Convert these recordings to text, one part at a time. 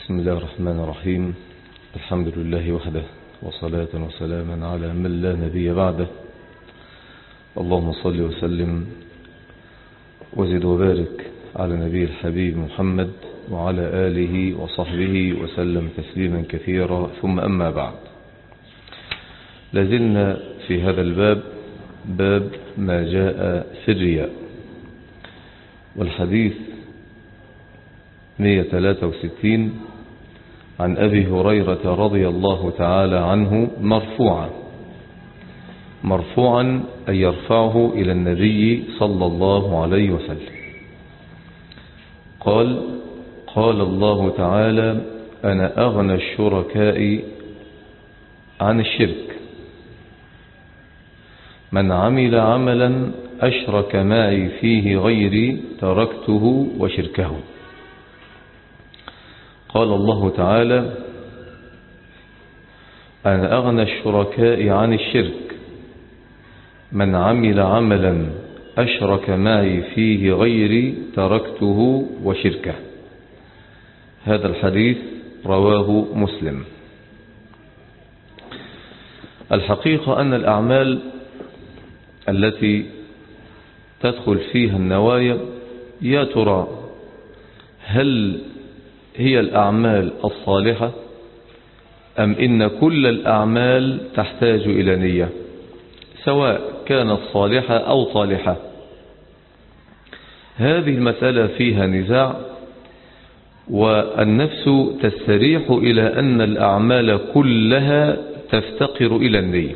بسم الله الرحمن الرحيم. الحمد لله وحده، وصلاة وسلاما على من لا نبي بعده. اللهم صل وسلم وزد وبارك على نبي الحبيب محمد وعلى آله وصحبه وسلم تسليما كثيرا، ثم أما بعد. لازلنا في هذا الباب، باب ما جاء في الرياء، والحديث 163 عن أبي هريرة رضي الله تعالى عنه مرفوعا أي يرفعه إلى النبي صلى الله عليه وسلم. قال الله تعالى: أنا أغنى الشركاء عن الشرك، من عمل عملا أشرك معي فيه غيري تركته وشركه. قال الله تعالى: أنا أغنى الشركاء عن الشرك، من عمل عملا أشرك معي فيه غيري تركته وشركه. هذا الحديث رواه مسلم. الحقيقة أن الأعمال التي تدخل فيها النوايا، يا ترى هل هي الأعمال الصالحة أم إن كل الأعمال تحتاج إلى نية، سواء كانت صالحة أو طالحة؟ هذه المسألة فيها نزاع، والنفس تستريح إلى أن الأعمال كلها تفتقر إلى النية،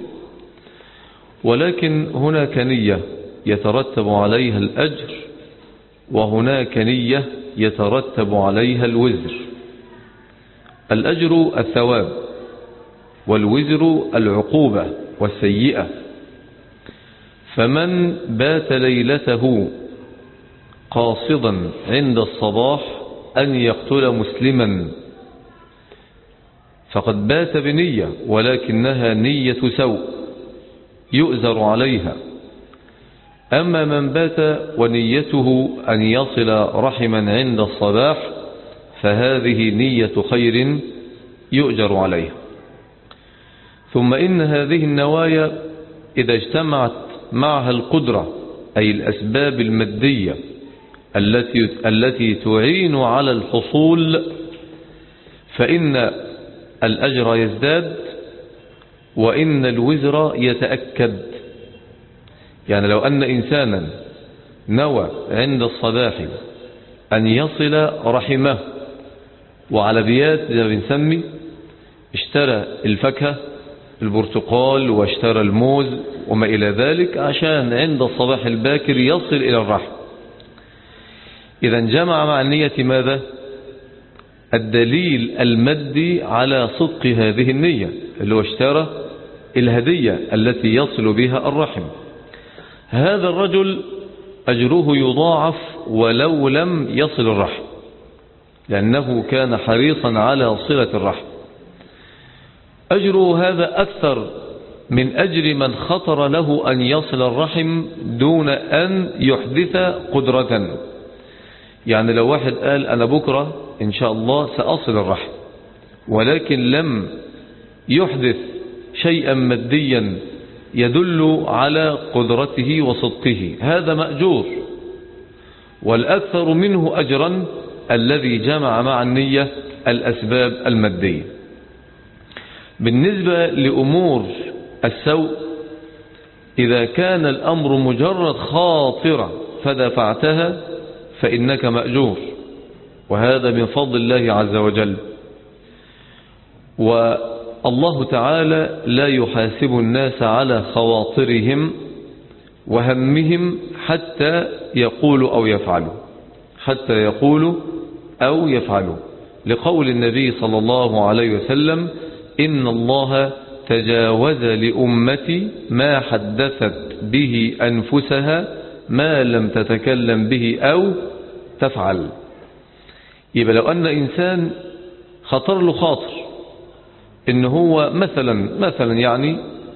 ولكن هناك نية يترتب عليها الأجر، وهناك نية يترتب عليها الوزر. الأجر الثواب، والوزر العقوبة والسيئة. فمن بات ليلته قاصدا عند الصباح أن يقتل مسلما فقد بات بنية، ولكنها نية سوء يؤزر عليها. أما من بات ونيته أن يصل رحما عند الصباح فهذه نية خير يؤجر عليها. ثم إن هذه النوايا إذا اجتمعت معها القدرة، أي الأسباب المادية التي تعين على الحصول، فإن الأجر يزداد وإن الوزر يتأكد. يعني لو أن إنسانا نوى عند الصباح أن يصل رحمه، وعلى بيات زي ما بنسمي، اشترى الفاكهة، البرتقال واشترى الموز وما إلى ذلك، عشان عند الصباح الباكر يصل إلى الرحم. إذا جمع مع النية ماذا؟ الدليل المادي على صدق هذه النية، اللي هو اشترى الهدية التي يصل بها الرحم. هذا الرجل أجره يضاعف ولو لم يصل الرحم، لأنه كان حريصا على صلة الرحم. أجره هذا أكثر من أجر من خطر له أن يصل الرحم دون أن يحدث قدرة. يعني لو واحد قال أنا بكرة إن شاء الله سأصل الرحم، ولكن لم يحدث شيئا ماديا يدل على قدرته وصدقه، هذا مأجور. والأكثر منه أجرا الذي جمع مع النية الأسباب المادية. بالنسبة لأمور السوء، إذا كان الأمر مجرد خاطرة فدفعتها فإنك مأجور، وهذا من فضل الله عز وجل. والله تعالى لا يحاسب الناس على خواطرهم وهمهم حتى يقولوا أو يفعلوا، لقول النبي صلى الله عليه وسلم: إن الله تجاوز لأمتي ما حدثت به أنفسها ما لم تتكلم به أو تفعل. يبقى لو أن إنسان خطر له خاطر إن هو مثلا يعني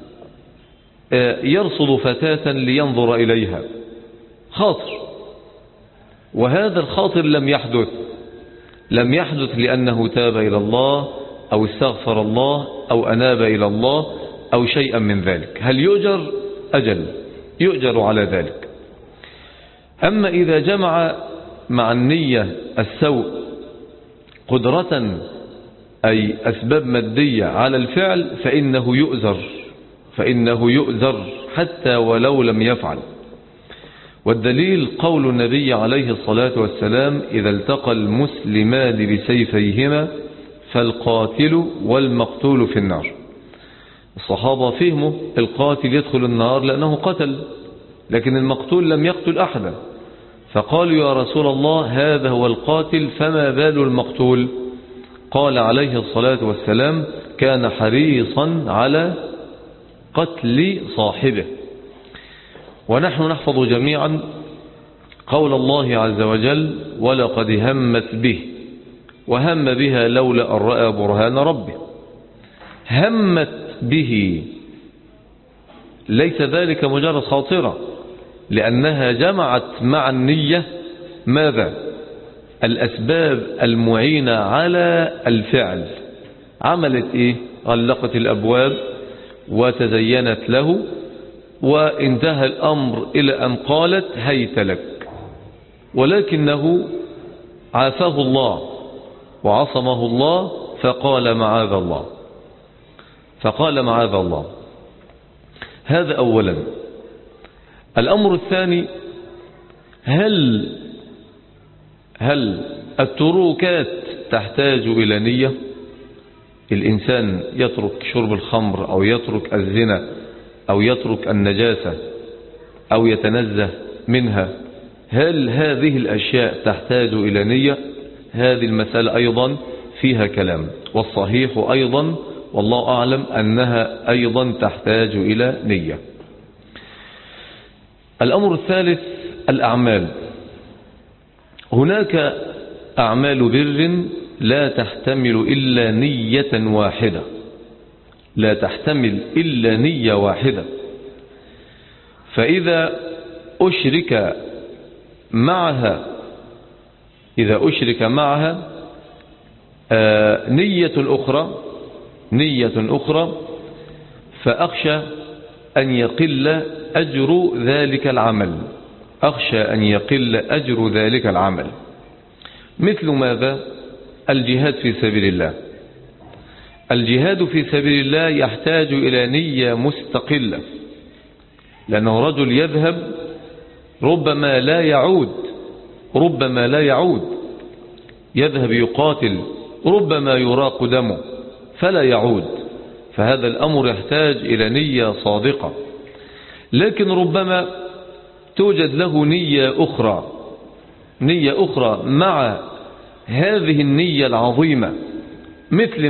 يرصد فتاة لينظر إليها، خاطر، وهذا الخاطر لم يحدث، لم يحدث لأنه تاب إلى الله أو استغفر الله أو أناب إلى الله أو شيئا من ذلك. هل يؤجر؟ أجل يؤجر على ذلك. أما إذا جمع مع النية السوء قدرة أي أسباب مادية على الفعل فإنه يؤذر حتى ولو لم يفعل. والدليل قول النبي عليه الصلاة والسلام: إذا التقى المسلمان بسيفيهما فالقاتل والمقتول في النار. الصحابة فهموا القاتل يدخل النار لأنه قتل، لكن المقتول لم يقتل أحدا، فقالوا: يا رسول الله هذا هو القاتل فما بال المقتول؟ قال عليه الصلاة والسلام: كان حريصا على قتل صاحبه. ونحن نحفظ جميعا قول الله عز وجل: ولقد همت به وهم بها لولا أن رأى برهان ربه. همت به ليس ذلك مجرد خاطرة، لأنها جمعت مع النية ماذا؟ الأسباب المعينة على الفعل. عملت إيه؟ غلقت الأبواب وتزينت له، وانتهى الأمر إلى أن قالت: هيت لك. ولكنه عافاه الله وعصمه الله فقال: معاذ الله. هذا أولا. الأمر الثاني: هل التروكات تحتاج إلى نية؟ الإنسان يترك شرب الخمر أو يترك الزنا أو يترك النجاسة أو يتنزه منها، هل هذه الأشياء تحتاج إلى نية؟ هذه المسألة أيضا فيها كلام، والصحيح أيضا والله أعلم أنها أيضا تحتاج إلى نية. الأمر الثالث: الأعمال. هناك أعمال بر لا تحتمل إلا نية واحدة، لا تحتمل إلا نية واحدة. فإذا أشرك معها نية أخرى فأخشى أن يقل أجر ذلك العمل. مثل ماذا؟ الجهاد في سبيل الله. الجهاد في سبيل الله يحتاج إلى نية مستقلة، لأنه رجل يذهب ربما لا يعود، يذهب يقاتل ربما يراق دمه فلا يعود، فهذا الأمر يحتاج إلى نية صادقة. لكن ربما توجد له نية أخرى مع هذه النية العظيمة. مثل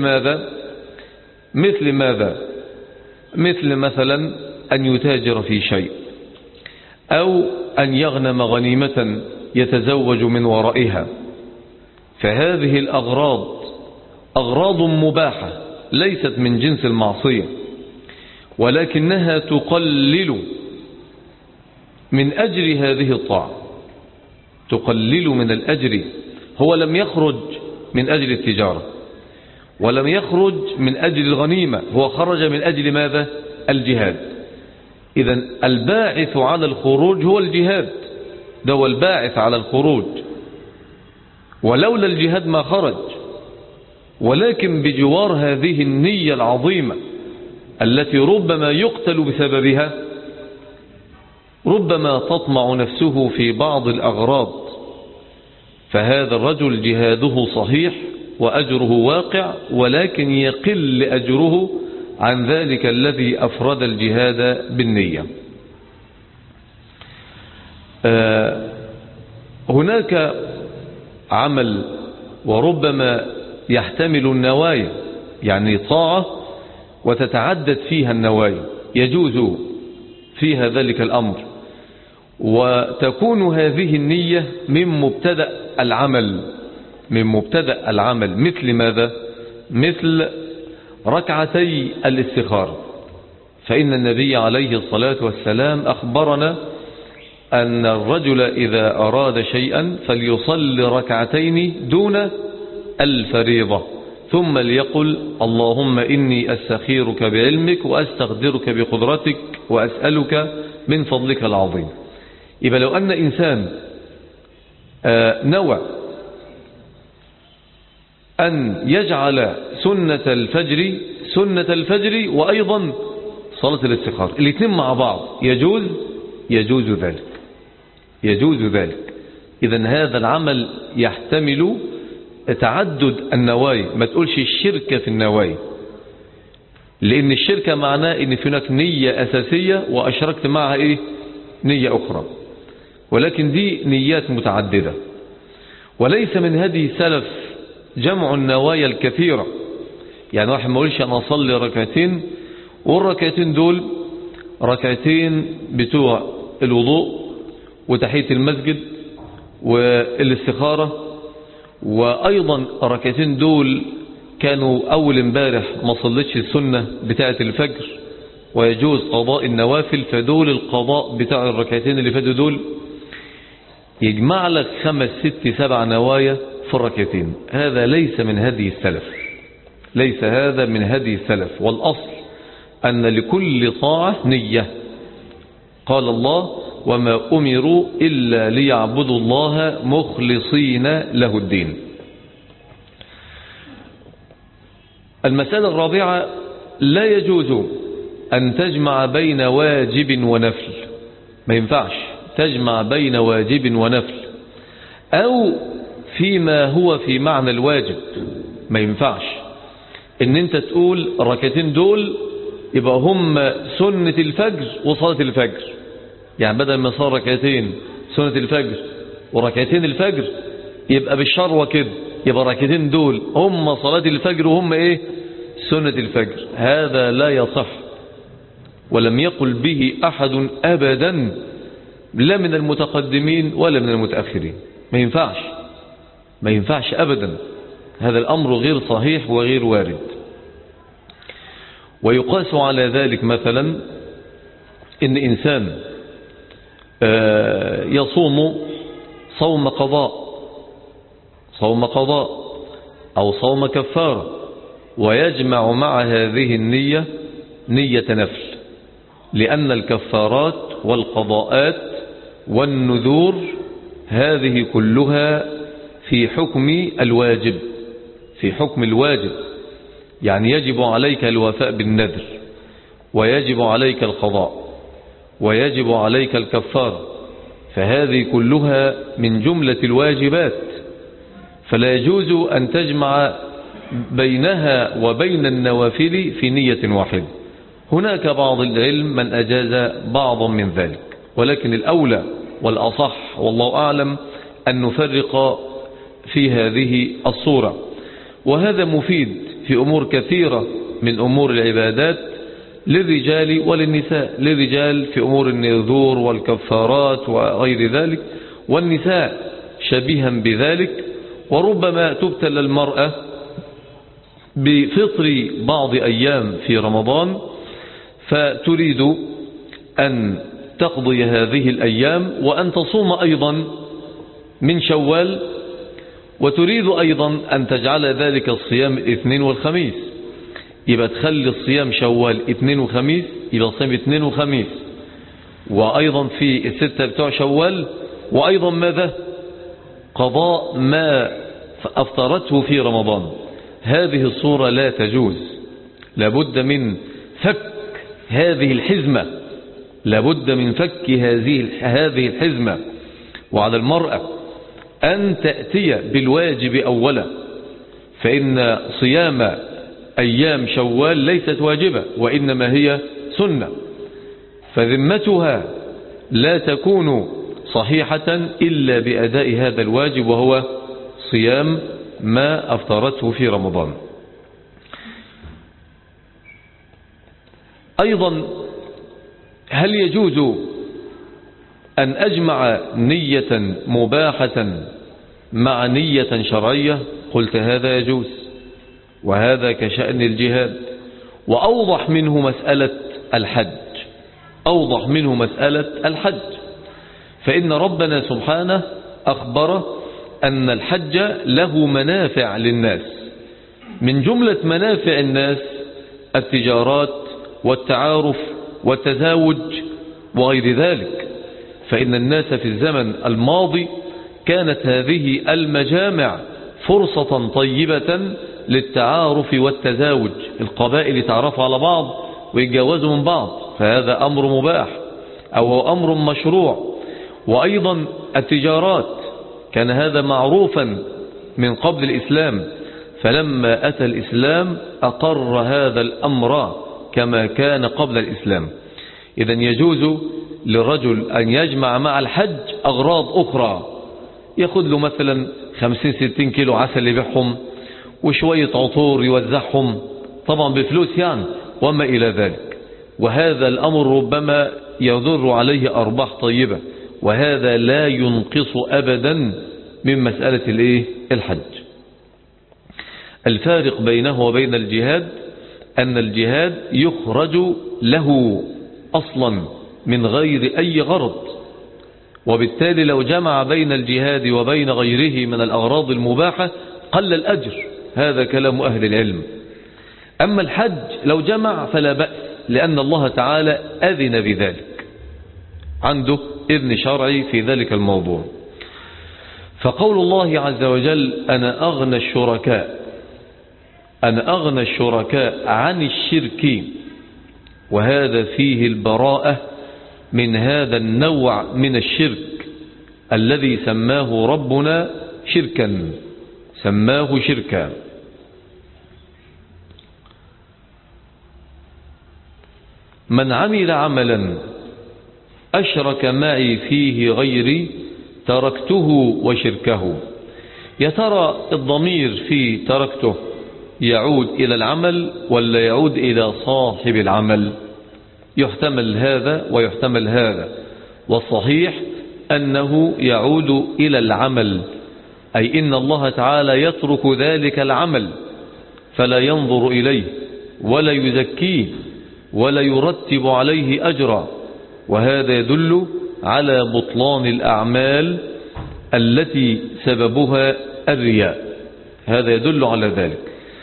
ماذا؟ مثل مثلا أن يتاجر في شيء، أو أن يغنم غنيمة يتزوج من ورائها. فهذه الأغراض أغراض مباحة ليست من جنس المعصية، ولكنها تقلل من أجر هذه الطاعة، تقلل من الأجر. هو لم يخرج من أجل التجارة، ولم يخرج من أجل الغنيمة، هو خرج من أجل ماذا؟ الجهاد. إذن الباعث على الخروج هو الجهاد، ده هو الباعث على الخروج، ولولا الجهاد ما خرج. ولكن بجوار هذه النية العظيمة التي ربما يقتل بسببها، ربما تطمع نفسه في بعض الأغراض، فهذا الرجل جهاده صحيح وأجره واقع، ولكن يقل أجره عن ذلك الذي أفرد الجهاد بالنية. هناك عمل وربما يحتمل النوايا، يعني طاعة وتتعدد فيها النوايا، يجوز فيها ذلك الأمر، وتكون هذه النية من مبتدأ العمل. مثل ماذا؟ مثل ركعتي الاستخارة. فإن النبي عليه الصلاة والسلام أخبرنا أن الرجل إذا أراد شيئا فليصلي ركعتين دون الفريضة، ثم ليقل اللهم إني أستخيرك بعلمك وأستقدرك بقدرتك وأسألك من فضلك العظيم. يبقى لو أن إنسان نوى أن يجعل سنة الفجر وأيضا صلاة الاستخارة الاثنين مع بعض يجوز ذلك. إذن هذا العمل يحتمل تعدد النوايا، ما تقولش الشركة في النوايا، لأن الشركة معناه إن في هناك نية أساسية وأشركت معها نية أخرى، ولكن دي نيات متعددة. وليس من هدي السلف جمع النوايا الكثيرة، يعني واحد ما يقولش أنا أصلي ركعتين والركعتين دول ركعتين بتوع الوضوء وتحية المسجد والاستخارة، وأيضا الركعتين دول كانوا أول امبارح ما صليتش السنة بتاعة الفجر ويجوز قضاء النوافل، فدول القضاء بتاع الركعتين اللي فاتوا دول يجمع لك 5 6 7 نوايا في الركعتين. هذا ليس من هدي السلف، والأصل أن لكل طاعة نية. قال الله وما أمروا إلا ليعبدوا الله مخلصين له الدين. المسألة الرابعة: لا يجوز أن تجمع بين واجب ونفل. ما ينفعش تجمع بين واجب ونفل أو فيما هو في معنى الواجب. ما ينفعش ان انت تقول الركعتين دول يبقى هم سنة الفجر وصلاة الفجر، يعني بدل ما صار ركعتين سنة الفجر وركعتين الفجر يبقى بالشروة كده يبقى ركعتين دول هم صلاة الفجر وهم سنة الفجر. هذا لا يصح ولم يقل به أحد أبدا، لا من المتقدمين ولا من المتأخرين. ما ينفعش أبدا، هذا الأمر غير صحيح وغير وارد. ويقاس على ذلك مثلا إن إنسان يصوم صوم قضاء أو صوم كفارة ويجمع مع هذه النية نية نفل، لأن الكفارات والقضاءات والنذور هذه كلها في حكم الواجب، يعني يجب عليك الوفاء بالنذر ويجب عليك القضاء ويجب عليك الكفارة، فهذه كلها من جملة الواجبات، فلا يجوز أن تجمع بينها وبين النوافل في نية واحدة. هناك بعض العلم من أجاز بعضا من ذلك، ولكن الأولى والأصح والله أعلم أن نفرق في هذه الصورة. وهذا مفيد في أمور كثيرة من أمور العبادات للرجال وللنساء، للرجال في أمور النذور والكفارات وغير ذلك، والنساء شبيها بذلك. وربما تبتلى المرأة بفطر بعض أيام في رمضان فتريد أن تقضي هذه الأيام وأن تصوم أيضا من شوال، وتريد أيضا أن تجعل ذلك الصيام الاثنين والخميس، يبقى تخلي الصيام شوال اثنين وخميس، يبقى الصيام اثنين وخميس، وأيضا في الستة بتوع شوال، وأيضا ماذا؟ قضاء ما أفطرته في رمضان. هذه الصورة لا تجوز، لابد من فك هذه الحزمة، لابد من فك هذه الحزمة. وعلى المرأة أن تأتي بالواجب أولا، فإن صيام أيام شوال ليست واجبة وإنما هي سنة، فذمتها لا تكون صحيحة إلا بأداء هذا الواجب وهو صيام ما أفطرته في رمضان. أيضا هل يجوز أن أجمع نية مباحة مع نية شرعية؟ قلت هذا يجوز، وهذا كشأن الجهاد. وأوضح منه مسألة الحج، فإن ربنا سبحانه أخبر أن الحج له منافع للناس، من جملة منافع الناس التجارات والتعارف والتزاوج وغير ذلك. فإن الناس في الزمن الماضي كانت هذه المجامع فرصة طيبة للتعارف والتزاوج، القبائل يتعرفوا على بعض ويتجوزوا من بعض، فهذا أمر مباح أو هو أمر مشروع. وأيضا التجارات كان هذا معروفا من قبل الإسلام، فلما أتى الإسلام أقر هذا الأمر كما كان قبل الإسلام. إذن يجوز للرجل أن يجمع مع الحج أغراض أخرى، يأخذ له مثلا 50-60 كيلو عسل يبيعهم وشوية عطور يوزعهم، طبعا بفلوس يعني، وما إلى ذلك. وهذا الأمر ربما يضر عليه أرباح طيبة، وهذا لا ينقص أبدا من مسألة الحج. الفارق بينه وبين الجهاد أن الجهاد يخرج له أصلا من غير أي غرض، وبالتالي لو جمع بين الجهاد وبين غيره من الأغراض المباحة قل الأجر، هذا كلام أهل العلم. أما الحج لو جمع فلا بأس، لأن الله تعالى أذن بذلك، عنده إذن شرعي في ذلك الموضوع. فقول الله عز وجل أنا أغنى الشركاء عن الشرك، وهذا فيه البراءة من هذا النوع من الشرك الذي سماه ربنا شركا، سماه شركا. من عمل عملا أشرك معي فيه غيري تركته وشركه. يا ترى الضمير في تركته يعود إلى العمل ولا يعود إلى صاحب العمل؟ يحتمل هذا ويحتمل هذا، والصحيح أنه يعود إلى العمل، أي إن الله تعالى يترك ذلك العمل فلا ينظر إليه ولا يزكيه ولا يرتب عليه أجرا، وهذا يدل على بطلان الأعمال التي سببها الرياء، هذا يدل على ذلك.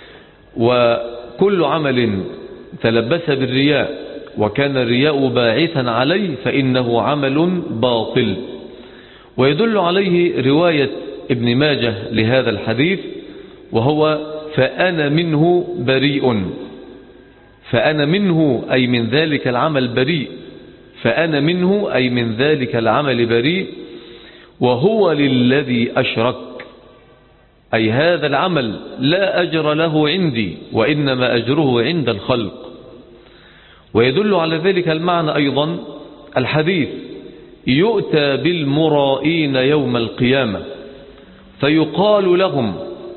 وكل عمل تلبس بالرياء وكان الرياء باعثا عليه فإنه عمل باطل. ويدل عليه رواية ابن ماجه لهذا الحديث، وهو فأنا منه بريء، فأنا منه أي من ذلك العمل بريء، فأنا منه أي من ذلك العمل بريء، وهو للذي أشرك، أي هذا العمل لا أجر له عندي وإنما أجره عند الخلق. ويدل على ذلك المعنى أيضا الحديث يؤتى بالمرائين يوم القيامة فيقال لهم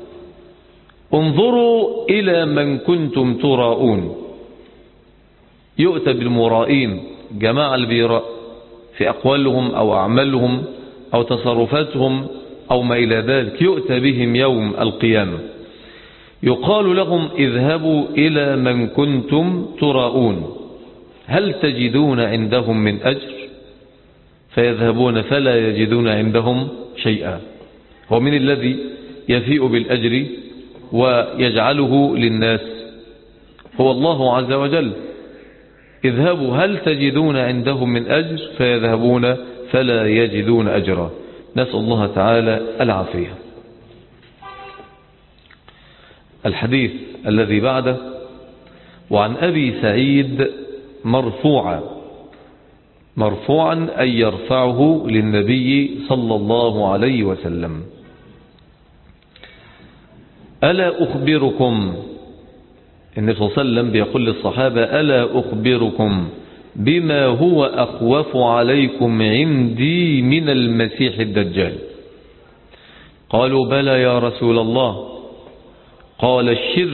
انظروا إلى من كنتم تراؤون. يؤتى بالمرائين جماعة البيراء في أقوالهم أو أعمالهم أو تصرفاتهم أو ما إلى ذلك، يؤتى بهم يوم القيامة يقال لهم اذهبوا إلى من كنتم تراؤون هل تجدون عندهم من أجر؟ فيذهبون فلا يجدون عندهم شيئا. ومن الذي يفيء بالأجر ويجعله للناس؟ هو الله عز وجل. اذهبوا هل تجدون عندهم من أجر؟ فيذهبون فلا يجدون أجرا. نسأل الله تعالى العافية. الحديث الذي بعده وعن أبي سعيد مرفوعا أي يرفعه للنبي صلى الله عليه وسلم: ألا أخبركم، النبي صلى الله عليه وسلم بيقول للصحابة: ألا أخبركم بما هو أخوف عليكم عندي من المسيح الدجال؟ قالوا: بلى يا رسول الله. قال: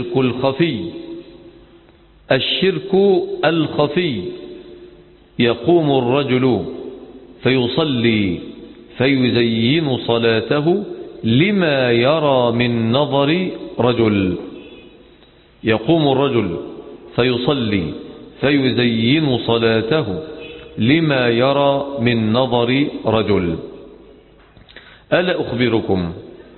الشرك الخفي يقوم الرجل فيصلي فيزين صلاته لما يرى من نظر رجل. يقوم الرجل فيصلي فيزين صلاته لما يرى من نظر رجل. ألا أخبركم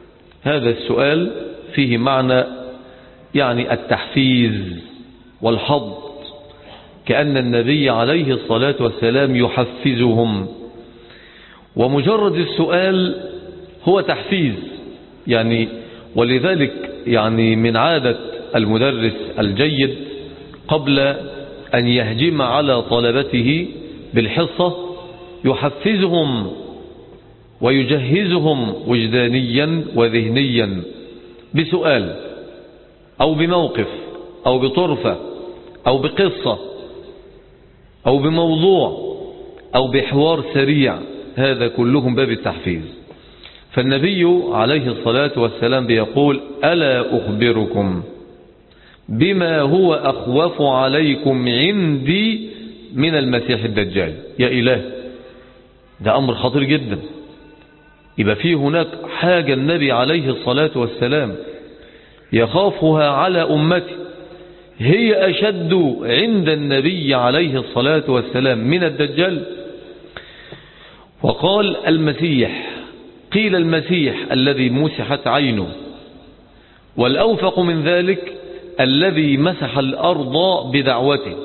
هذا السؤال فيه معنى يعني التحفيز والحض، كأن النبي عليه الصلاة والسلام يحفزهم، ومجرد السؤال هو تحفيز يعني. ولذلك يعني من عادة المدرس الجيد قبل أن يهجم على طلبته بالحصة يحفزهم ويجهزهم وجدانيا وذهنيا بسؤال أو بموقف أو بطرفة أو بقصة أو بموضوع أو بحوار سريع، هذا كلهم باب التحفيز. فالنبي عليه الصلاة والسلام بيقول: ألا أخبركم بما هو أخوف عليكم عندي من المسيح الدجال؟ يا إله، ده أمر خطير جدا. يبقى فيه هناك حاجة النبي عليه الصلاة والسلام يخافها على أمتي هي أشد عند النبي عليه الصلاة والسلام من الدجال. وقال المسيح، قيل المسيح الذي مسحت عينه، والأوفق من ذلك الذي مسح الأرض بدعوته.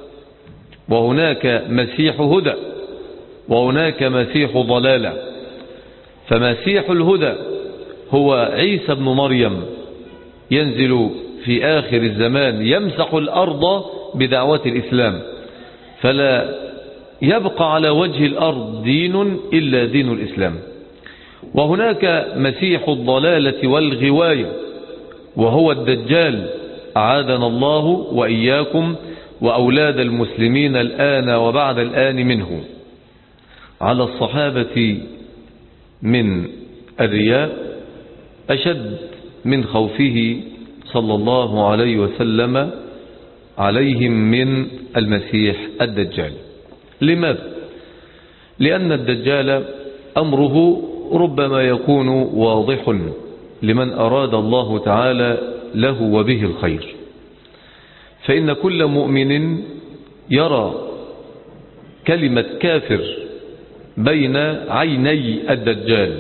وهناك مسيح هدى وهناك مسيح ضلالة. فمسيح الهدى هو عيسى بن مريم ينزل في آخر الزمان يمسح الأرض بدعوة الإسلام، فلا يبقى على وجه الأرض دين إلا دين الإسلام. وهناك مسيح الضلالة والغواية وهو الدجال، أعاذنا الله وإياكم وأولاد المسلمين الآن وبعد الآن منه. على الصحابة من الرياء أشد من خوفه صلى الله عليه وسلم عليهم من المسيح الدجال. لماذا؟ لأن الدجال أمره ربما يكون واضح لمن أراد الله تعالى له وبه الخير، فإن كل مؤمن يرى كلمة كافر بين عيني الدجال،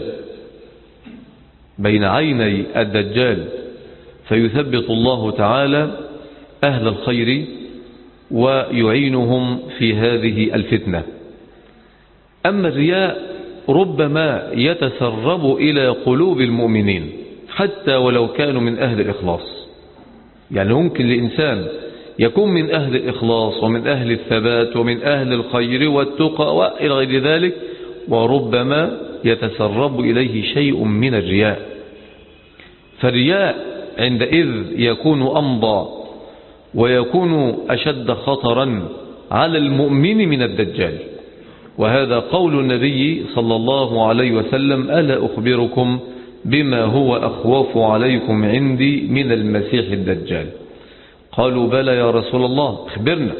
بين عيني الدجال، فيثبت الله تعالى أهل الخير ويعينهم في هذه الفتنة. أما الرياء ربما يتسرب إلى قلوب المؤمنين حتى ولو كانوا من أهل الإخلاص. يعني ممكن لإنسان يكون من أهل الإخلاص ومن أهل الثبات ومن أهل الخير والتقى وإلى غير ذلك، وربما يتسرب إليه شيء من الرياء. فالرياء عندئذ يكون أمضى ويكون أشد خطرا على المؤمن من الدجال. وهذا قول النبي صلى الله عليه وسلم: ألا أخبركم بما هو أخوف عليكم عندي من المسيح الدجال؟ قالوا: بلى يا رسول الله، اخبرنا.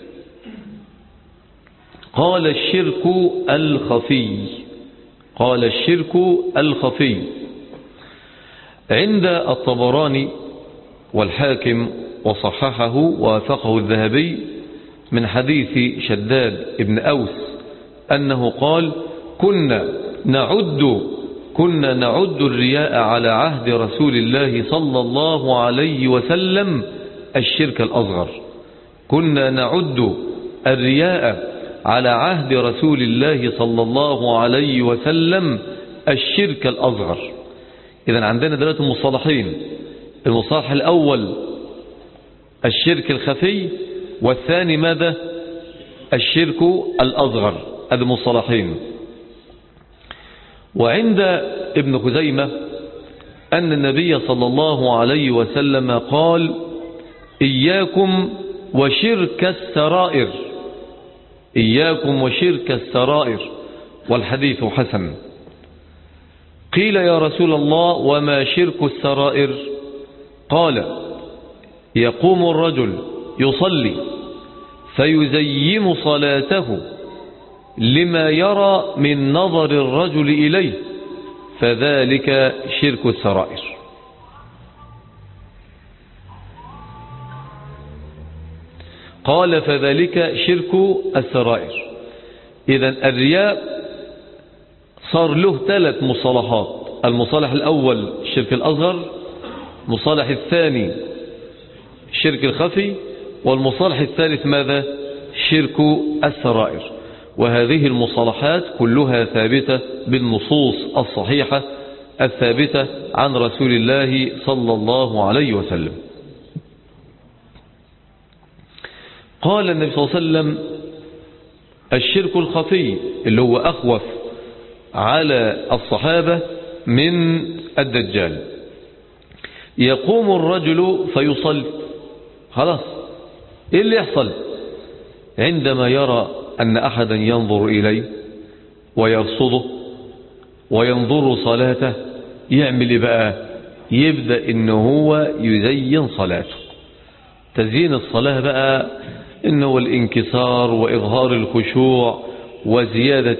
قال: الشرك الخفي. قال: الشرك الخفي. عند الطبراني والحاكم وصححه ووافقه الذهبي من حديث شداد ابن أوس أنه قال: كنا نعد الرياء على عهد رسول الله صلى الله عليه وسلم الشرك الأصغر. كنا نعد الرياء على عهد رسول الله صلى الله عليه وسلم الشرك الأصغر. إذن عندنا دلوقتي مصطلحين: المصطلح الأول الشرك الخفي، والثاني ماذا؟ الشرك الأصغر. هذه مصطلحين. وعند ابن خزيمة أن النبي صلى الله عليه وسلم قال: إياكم وشرك السرائر. إياكم وشرك السرائر. والحديث حسن. قيل: يا رسول الله، وما شرك السرائر؟ قال: يقوم الرجل يصلي فيزين صلاته لما يرى من نظر الرجل إليه، فذلك شرك السرائر. قال: فذلك شرك السرائر. إذن الرياء صار له 3 مصطلحات: المصالح الأول الشرك الأصغر، المصالح الثاني الشرك الخفي، والمصالح الثالث ماذا؟ شرك السرائر. وهذه المصالحات كلها ثابتة بالنصوص الصحيحة الثابتة عن رسول الله صلى الله عليه وسلم. قال النبي صلى الله عليه وسلم الشرك الخفي اللي هو أخوف على الصحابة من الدجال. يقوم الرجل فيصلي، خلاص ايه اللي يحصل؟ عندما يرى أن أحدا ينظر إليه ويرصده وينظر صلاته يعمل إيه بقى؟ يبدأ إنه هو يزين صلاته. تزيين الصلاة بقى إنه الانكسار وإظهار الخشوع وزيادة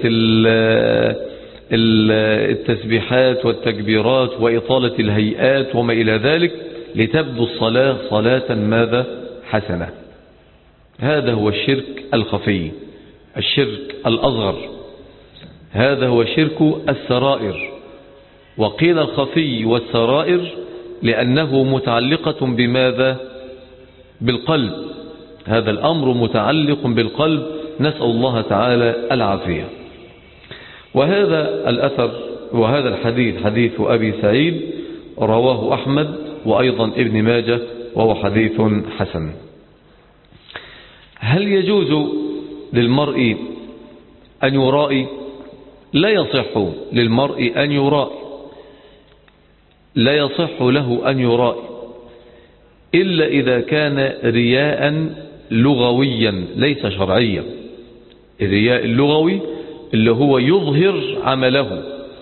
التسبيحات والتكبيرات وإطالة الهيئات وما إلى ذلك لتبدو الصلاة صلاة ماذا؟ حسنة. هذا هو الشرك الخفي، الشرك الأصغر. هذا هو شرك السرائر. وقيل الخفي والسرائر لأنه متعلقة بماذا؟ بالقلب. هذا الأمر متعلق بالقلب، نسأل الله تعالى العافية. وهذا الأثر وهذا الحديث حديث أبي سعيد رواه أحمد وأيضا ابن ماجه وهو حديث حسن. هل يجوز للمرء أن يرائي؟ لا يصح للمرء أن يرائي، لا يصح له أن يرائي إلا إذا كان رياء لغويا ليس شرعيا. الرياء اللغوي اللي هو يظهر عمله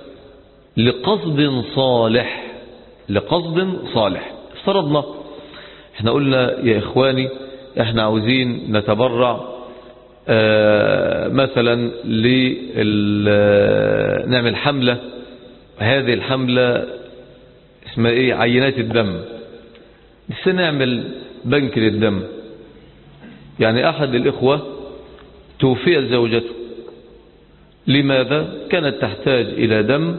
لقصد صالح، لقصد صالح. افترضنا احنا قلنا يا إخواني احنا عاوزين نتبرع مثلا نعمل حملة. هذه الحملة اسمها ايه؟ عينات الدم. بس نعمل بنك للدم. يعني احد الاخوة توفيت زوجته، لماذا؟ كانت تحتاج الى دم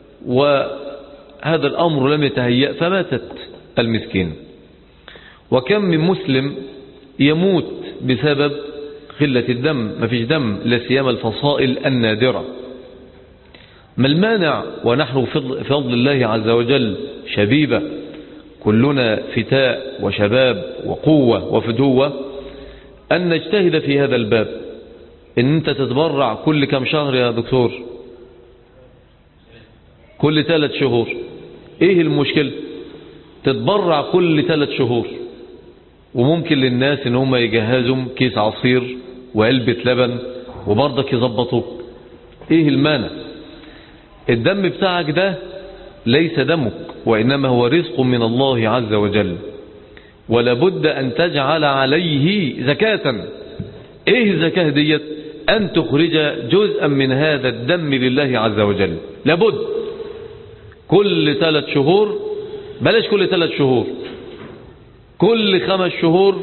وهذا الامر لم يتهيأ فماتت المسكين. وكم من مسلم يموت بسبب قلة الدم، ما فيش دم، لا سيما الفصائل النادرة. ما المانع ونحن فضل الله عز وجل شبيبة، كلنا فتاء وشباب وقوة وفدوة، أن نجتهد في هذا الباب. إن أنت تتبرع كل كم شهر يا دكتور؟ كل 3 شهور. إيه المشكلة؟ تتبرع كل 3 شهور، وممكن للناس إن هم يجهزوا كيس عصير وعلبة لبن وبرضك يظبطوك. إيه المانع؟ الدم بتاعك ده ليس دمك، وإنما هو رزق من الله عز وجل، ولابد أن تجعل عليه زكاة. إيه الزكاة ديت؟ أن تخرج جزءا من هذا الدم لله عز وجل. لابد كل 3 شهور، بلاش كل 3 شهور، كل 5 شهور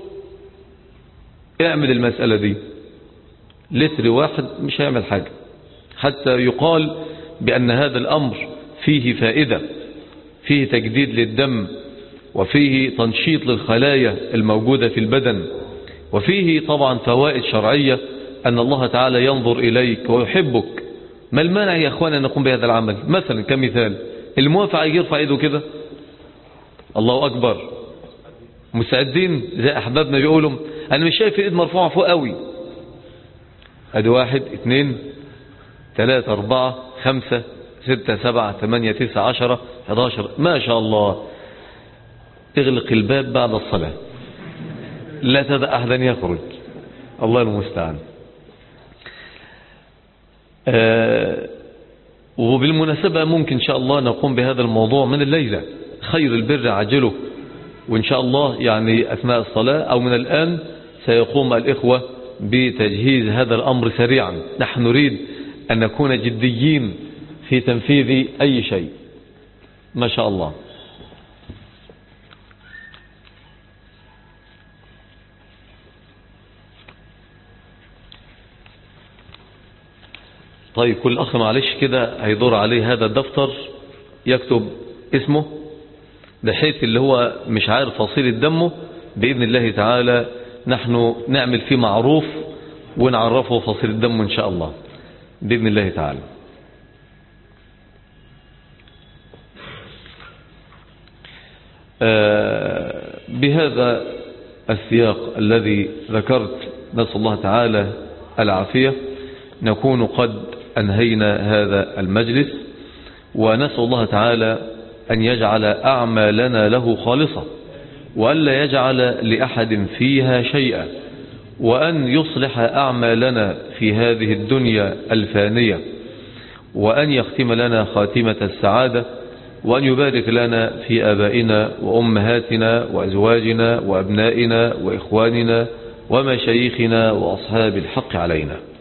اعمل المسألة دي. لتر واحد مش هيعمل حاجة، حتى يقال بأن هذا الأمر فيه فائدة، فيه تجديد للدم، وفيه تنشيط للخلايا الموجودة في البدن، وفيه طبعا فوائد شرعية أن الله تعالى ينظر إليك ويحبك. ما المانع يا أخوانا أن نقوم بهذا العمل؟ مثلا كمثال، الموافع يرفع ايده كده، الله أكبر. مستعدين زي أحبابنا بيقولوا أنا مش شايف الإيد مرفوعة فوق قوي. أدي 1 2 3 4 5 6 7 8 9 10 11 ما شاء الله. اغلق الباب بعد الصلاة، لا تدع أحدا يخرج، الله المستعان. وبالمناسبة ممكن إن شاء الله نقوم بهذا الموضوع من الليلة، خير البر عجله. وإن شاء الله يعني أثناء الصلاة أو من الآن سيقوم الإخوة بتجهيز هذا الأمر سريعا. نحن نريد أن نكون جديين في تنفيذ أي شيء. ما شاء الله. طيب كل أخ معلش كده هيدور عليه هذا الدفتر يكتب اسمه، بحيث اللي هو مش عارف فصيلة دمه بإذن الله تعالى نحن نعمل فيه معروف ونعرفه فصيلة دمه إن شاء الله بإذن الله تعالى. بهذا السياق الذي ذكرت نسأل الله تعالى العافية نكون قد أنهينا هذا المجلس، ونسأل الله تعالى أن يجعل أعمالنا له خالصة، وألا يجعل لأحد فيها شيئا، وأن يصلح أعمالنا في هذه الدنيا الفانية، وأن يختم لنا خاتمة السعادة، وأن يبارك لنا في آبائنا وأمهاتنا وأزواجنا وأبنائنا وإخواننا ومشايخنا وأصحاب الحق علينا.